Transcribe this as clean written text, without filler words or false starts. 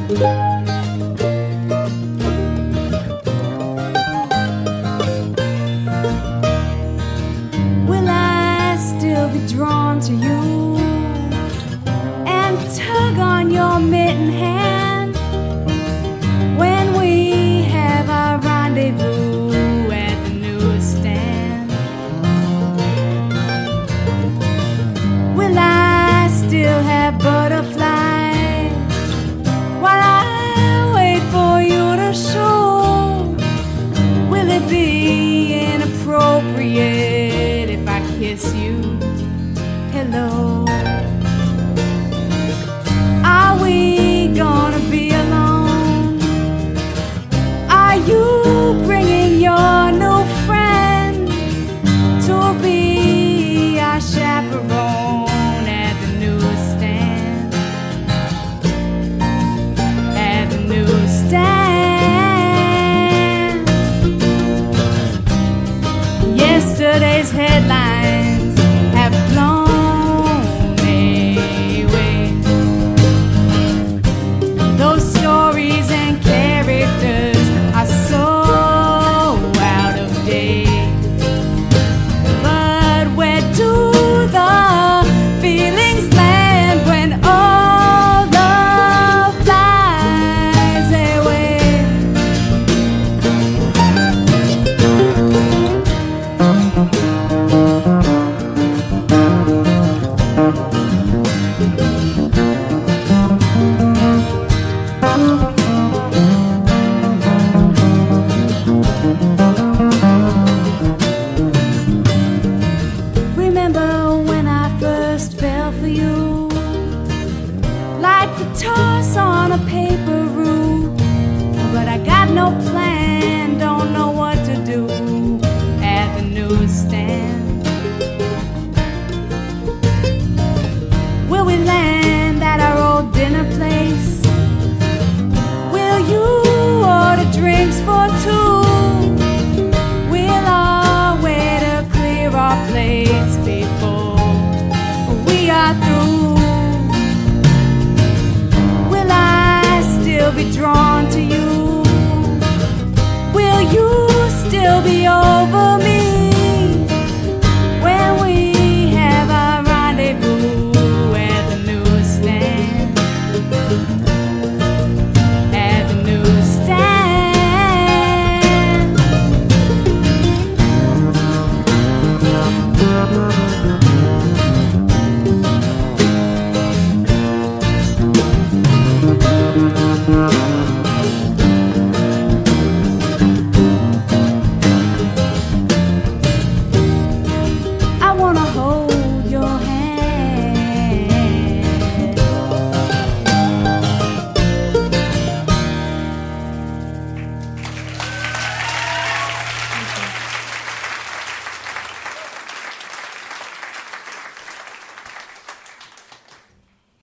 Will I still be drawn to you and tug on your mitten hand when we have our rendezvous at the newsstand? Will I still have butterflies while I wait for you to show? Will it be inappropriate if I kiss you? Hello. Are we gonna be alone? Are you bringing your new friend to be our chaperone at the newsstand? At the newsstand. Yesterday's headlines have blown away. Those stories and characters are so out of date. But where do the feelings land when all love flies away? Remember when I first fell for you, like the toss on a paper route? But I got no plan, don't know what to do at the newsstand. Will we land at our old dinner place? Will you order drinks for two? We'll all wait to clear our plates before we are through. Will I still be drawn